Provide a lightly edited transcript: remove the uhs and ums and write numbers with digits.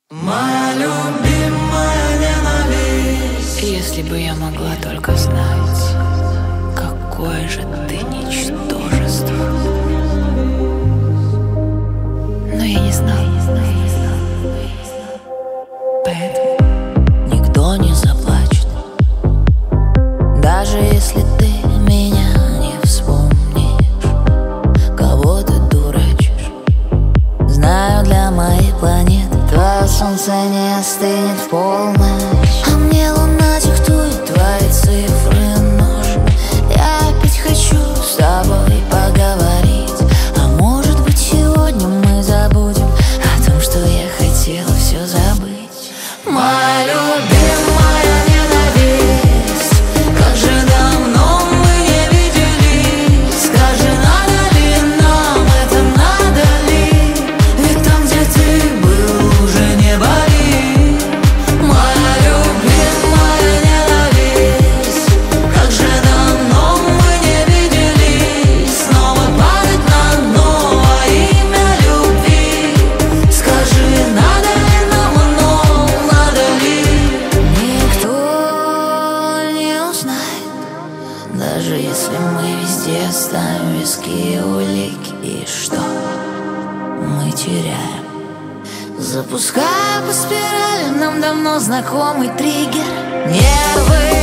Моя любимая ненависть. Если бы я могла только знать, какое же ты ничтожество. Но я не знала. Поэтому никто не заплачет, даже если ты меня не вспомнишь. Кого ты дурачишь? Знаю, для моей планеты твое солнце не остынет в полночь. А мне луна диктует твои цифры нужны. Я опять хочу с тобой поговорить. А может быть, сегодня мы забудем о том, что я хотела все забыть. Моя любимая ненависть, как же давно мы не виделись. Скажи, надо ли нам это, надо ли? Ведь там, где ты был, уже не боли. Моя любимая ненависть, как же давно мы не виделись. Снова падать на дно во имя любви. Скажи, надо ли нам оно, надо ли? Никто не узнает, даже если мы везде оставим виски и улики. И что мы теряем? Запуская по спирали нам давно знакомый триггер. Нервы